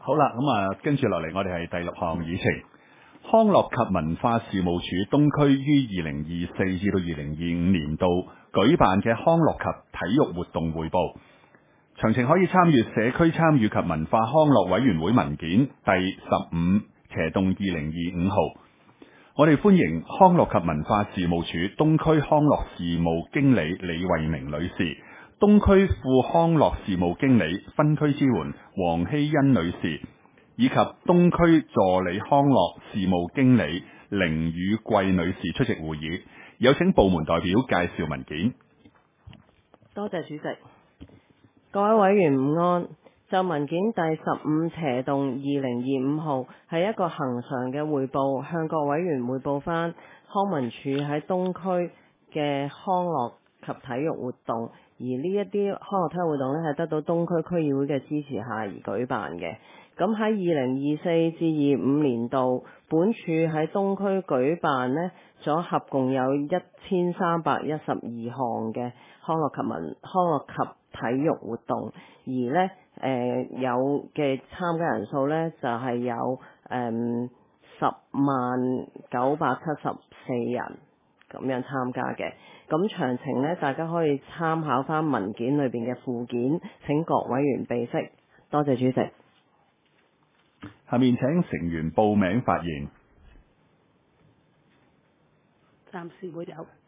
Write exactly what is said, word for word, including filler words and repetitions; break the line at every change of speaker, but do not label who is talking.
好啦，咁啊，跟住落嚟，我哋係第六項議程，康樂及文化事務署東區於二零二四至到二零二五年度舉辦嘅康樂及體育活動匯報。詳情可以參閱社區參與及文化康樂委員會文件第十五斜洞二零二五號。我哋歡迎康樂及文化事務署東區康樂事務經理李慧明女士、東區副康樂事務經理分區支援黃希欣女士，以及東區助理康樂事務經理凌宇貴女士出席會議。有請部門代表介紹文件。
多謝主席，各位委員午安。就文件第十五斜洞二零二五號係一個恆常嘅匯報，向各委員匯報翻康文署喺東區嘅康樂及體育活動，而呢一啲康樂體育活動呢係得到東區區議會嘅支持下而舉辦嘅。咁喺二零二四至二五年度，本署喺東區舉辦呢咗合共有一千三百一十二項嘅康樂及文康樂及體育活動，而呢誒、呃、有嘅參加人數呢就係、是、有誒十萬九百七十四人咁樣參加嘅。咁詳情呢，大家可以參考翻文件裏邊嘅附件，請各委員備悉。多謝主席。
下面請成員報名發言。
暫時會有。